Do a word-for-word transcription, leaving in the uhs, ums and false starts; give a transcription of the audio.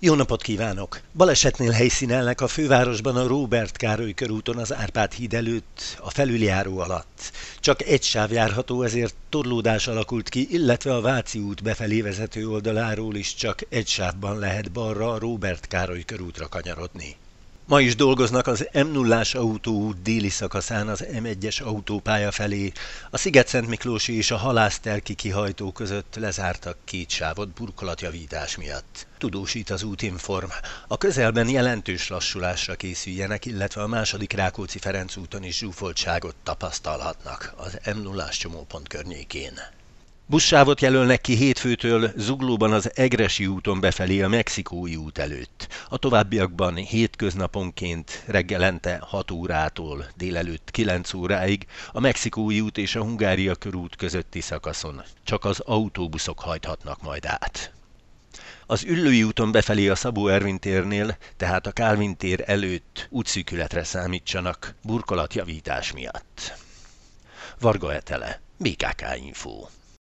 Jó napot kívánok! Balesetnél helyszínelnek a fővárosban a Róbert Károly körúton az Árpád híd előtt, a felüljáró alatt. Csak egy sáv járható, ezért torlódás alakult ki, illetve a Váci út befelé vezető oldaláról is csak egy sávban lehet balra a Róbert Károly körútra kanyarodni. Ma is dolgoznak az M nullás autóút déli szakaszán az M egyes autópálya felé. A Sziget-Szentmiklósi és a Halásztelki kihajtó között lezártak két sávot burkolatjavítás miatt. Tudósít az Útinform. A közelben jelentős lassulásra készüljenek, illetve a második Rákóczi-Ferenc úton is zsúfoltságot tapasztalhatnak az M nullás csomópont környékén. Buszsávot jelölnek ki hétfőtől Zuglóban az Egressy úton befelé a Mexikói út előtt. A továbbiakban hétköznaponként reggelente hat órától délelőtt kilenc óráig a Mexikói út és a Hungária körút közötti szakaszon csak az autóbuszok hajthatnak majd át. Az Üllői úton befelé a Szabó Ervin térnél, tehát a Kálvin tér előtt útszűkületre számítsanak burkolatjavítás miatt. Varga Etele, bé ká ká Info.